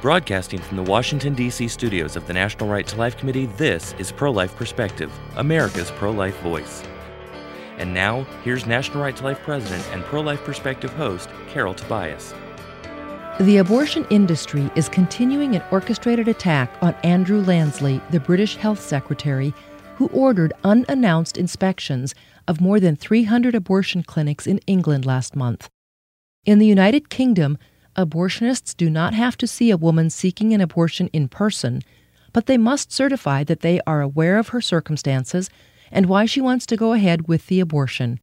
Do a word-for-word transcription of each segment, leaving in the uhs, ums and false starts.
Broadcasting from the Washington, D C studios of the National Right to Life Committee, this is Pro-Life Perspective, America's pro-life voice. And now, here's National Right to Life President and Pro-Life Perspective host, Carol Tobias. The abortion industry is continuing an orchestrated attack on Andrew Lansley, the British Health Secretary, who ordered unannounced inspections of more than three hundred abortion clinics in England last month. In the United Kingdom, abortionists do not have to see a woman seeking an abortion in person, but they must certify that they are aware of her circumstances and why she wants to go ahead with the abortion.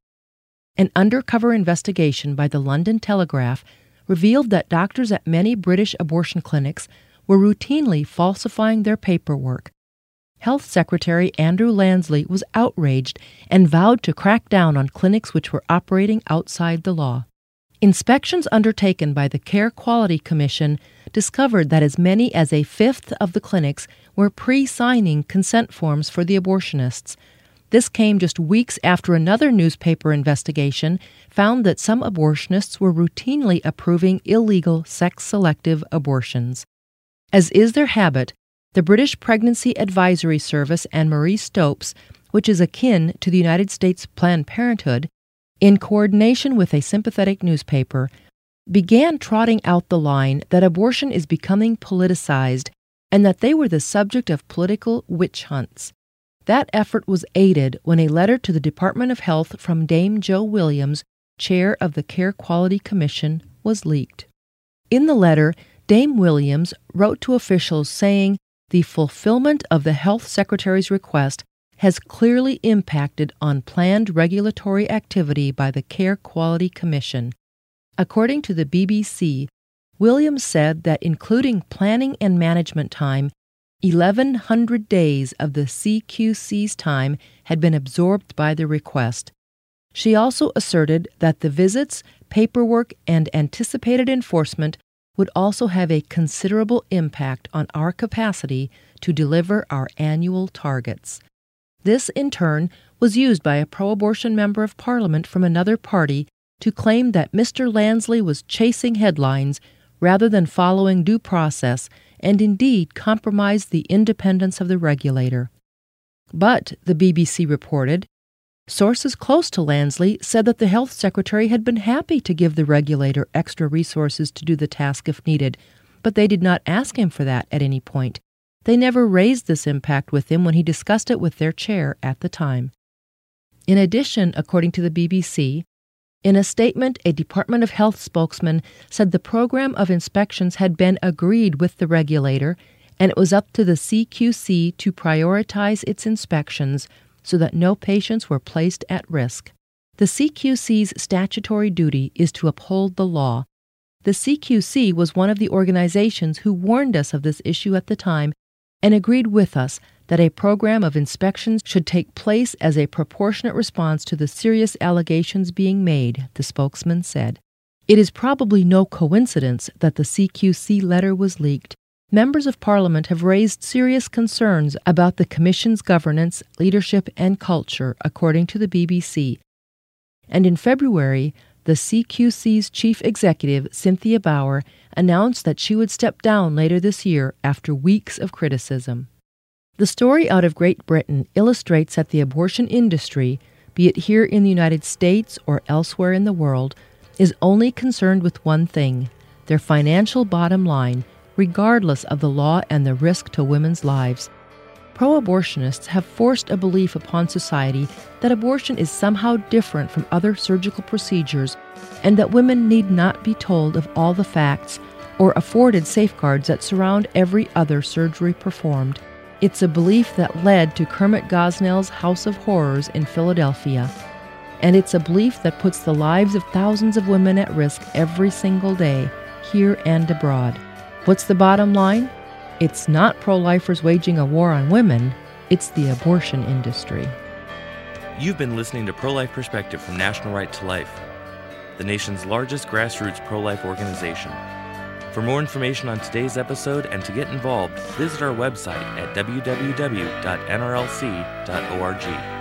An undercover investigation by the London Telegraph revealed that doctors at many British abortion clinics were routinely falsifying their paperwork. Health Secretary Andrew Lansley was outraged and vowed to crack down on clinics which were operating outside the law. Inspections undertaken by the Care Quality Commission discovered that as many as a fifth of the clinics were pre-signing consent forms for the abortionists. This came just weeks after another newspaper investigation found that some abortionists were routinely approving illegal sex-selective abortions. As is their habit, the British Pregnancy Advisory Service and Marie Stopes, which is akin to the United States Planned Parenthood, in coordination with a sympathetic newspaper, began trotting out the line that abortion is becoming politicized and that they were the subject of political witch hunts. That effort was aided when a letter to the Department of Health from Dame Jo Williams, chair of the Care Quality Commission, was leaked. In the letter, Dame Williams wrote to officials saying the fulfillment of the Health Secretary's request has clearly impacted on planned regulatory activity by the Care Quality Commission. According to the B B C, Williams said that including planning and management time, eleven hundred days of the C Q C's time had been absorbed by the request. She also asserted that the visits, paperwork, and anticipated enforcement would also have a considerable impact on our capacity to deliver our annual targets. This, in turn, was used by a pro-abortion member of Parliament from another party to claim that Mister Lansley was chasing headlines rather than following due process and indeed compromised the independence of the regulator. But, the B B C reported, sources close to Lansley said that the Health Secretary had been happy to give the regulator extra resources to do the task if needed, but they did not ask him for that at any point. They never raised this impact with him when he discussed it with their chair at the time. In addition, according to the B B C, in a statement, a Department of Health spokesman said the program of inspections had been agreed with the regulator, and it was up to the C Q C to prioritize its inspections so that no patients were placed at risk. The C Q C's statutory duty is to uphold the law. The C Q C was one of the organizations who warned us of this issue at the time and agreed with us that a program of inspections should take place as a proportionate response to the serious allegations being made, the spokesman said. It is probably no coincidence that the C Q C letter was leaked. Members of Parliament have raised serious concerns about the Commission's governance, leadership, and culture, according to the B B C. And in February, the C Q C's chief executive, Cynthia Bauer, announced that she would step down later this year after weeks of criticism. The story out of Great Britain illustrates that the abortion industry, be it here in the United States or elsewhere in the world, is only concerned with one thing, their financial bottom line, regardless of the law and the risk to women's lives. Pro-abortionists have forced a belief upon society that abortion is somehow different from other surgical procedures and that women need not be told of all the facts or afforded safeguards that surround every other surgery performed. It's a belief that led to Kermit Gosnell's House of Horrors in Philadelphia. And it's a belief that puts the lives of thousands of women at risk every single day, here and abroad. What's the bottom line? It's not pro-lifers waging a war on women, it's the abortion industry. You've been listening to Pro-Life Perspective from National Right to Life, the nation's largest grassroots pro-life organization. For more information on today's episode and to get involved, visit our website at w w w dot n r l c dot org.